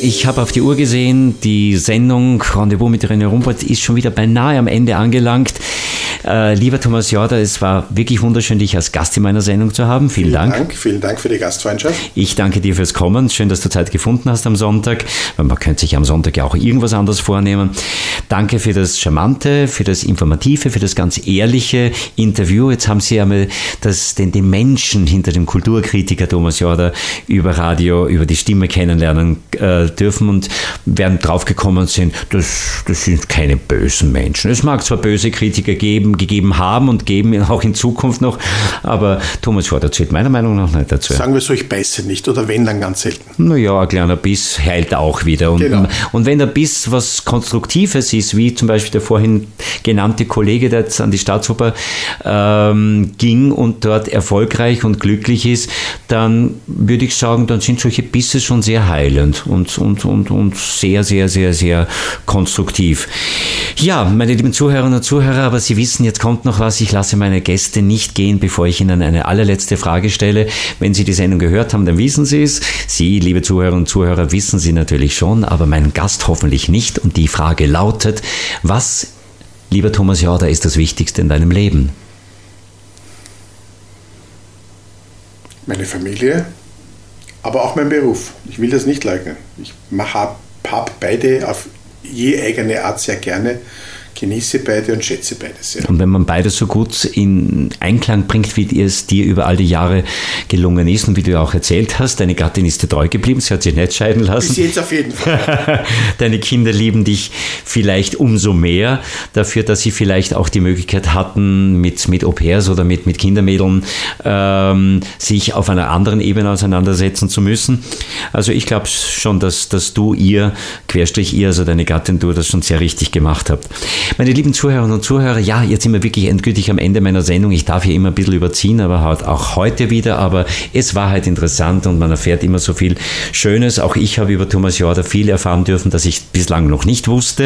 Ich habe auf die Uhr gesehen, die Sendung Rendezvous mit René Rumpold ist schon wieder beinahe am Ende angelangt. Lieber Thomas Jorda, es war wirklich wunderschön, dich als Gast in meiner Sendung zu haben. Vielen Dank. Vielen Dank für die Gastfreundschaft. Ich danke dir fürs Kommen. Schön, dass du Zeit gefunden hast am Sonntag. Man könnte sich am Sonntag ja auch irgendwas anderes vornehmen. Danke für das Charmante, für das Informative, für das ganz ehrliche Interview. Jetzt haben Sie einmal den Menschen hinter dem Kulturkritiker Thomas Jorda über Radio, über die Stimme kennenlernen dürfen und werden draufgekommen sind, das sind keine bösen Menschen. Es mag zwar böse Kritiker gegeben haben und geben auch in Zukunft noch, aber Thomas Jorda zählt meiner Meinung nach nicht dazu. Sagen wir so, ich beiße nicht oder wenn, dann ganz selten. Naja, ein kleiner Biss heilt auch wieder. Und, genau. Und wenn der Biss was Konstruktives ist, wie zum Beispiel der vorhin genannte Kollege, der jetzt an die Staatsoper ging und dort erfolgreich und glücklich ist, dann würde ich sagen, dann sind solche Bisse schon sehr heilend und sehr, sehr, sehr, sehr konstruktiv. Ja, meine lieben Zuhörerinnen und Zuhörer, aber Sie wissen, jetzt kommt noch was. Ich lasse meine Gäste nicht gehen, bevor ich Ihnen eine allerletzte Frage stelle. Wenn Sie die Sendung gehört haben, dann wissen Sie es. Sie, liebe Zuhörerinnen und Zuhörer, wissen Sie natürlich schon, aber mein Gast hoffentlich nicht. Und die Frage lautet, was, lieber Thomas Jorda, ist das Wichtigste in deinem Leben? Meine Familie, aber auch mein Beruf. Ich will das nicht leugnen. Ich habe beide auf je eigene Art sehr gerne, genieße beide und schätze beide sehr. Und wenn man beide so gut in Einklang bringt, wie es dir über all die Jahre gelungen ist und wie du ja auch erzählt hast, deine Gattin ist dir treu geblieben, sie hat sich nicht scheiden lassen. Bis jetzt auf jeden Fall. Deine Kinder lieben dich vielleicht umso mehr dafür, dass sie vielleicht auch die Möglichkeit hatten, mit Au-pairs oder mit Kindermädeln sich auf einer anderen Ebene auseinandersetzen zu müssen. Also ich glaube schon, dass du ihr, also deine Gattin, du das schon sehr richtig gemacht habt. Meine lieben Zuhörerinnen und Zuhörer, ja, jetzt sind wir wirklich endgültig am Ende meiner Sendung. Ich darf hier immer ein bisschen überziehen, aber auch heute wieder. Aber es war halt interessant und man erfährt immer so viel Schönes. Auch ich habe über Thomas Jorda viel erfahren dürfen, das ich bislang noch nicht wusste.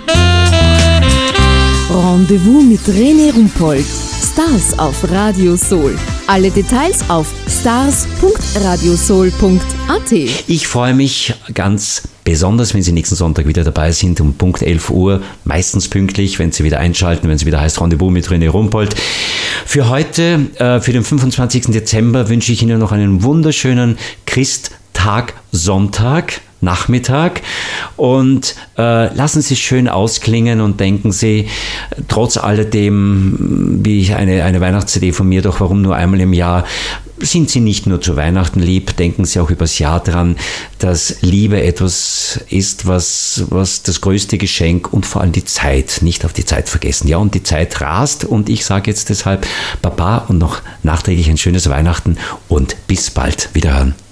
Rendezvous mit René Rumpold. Stars auf Radio Soul. Alle Details auf stars.radiosoul.at. Ich freue mich ganz besonders, wenn Sie nächsten Sonntag wieder dabei sind, um Punkt 11 Uhr, meistens pünktlich, wenn Sie wieder einschalten, wenn es wieder heißt Rendezvous mit René Rumpold. Für heute, für den 25. Dezember, wünsche ich Ihnen noch einen wunderschönen Christtag, Sonntag, Nachmittag und lassen Sie es schön ausklingen und denken Sie, trotz alledem, wie eine Weihnachts-CD von mir, doch warum nur einmal im Jahr, sind Sie nicht nur zu Weihnachten lieb, denken Sie auch übers Jahr dran, dass Liebe etwas ist, was das größte Geschenk und vor allem die Zeit, nicht auf die Zeit vergessen. Ja, und die Zeit rast und ich sage jetzt deshalb Baba und noch nachträglich ein schönes Weihnachten und bis bald. Wiederhören.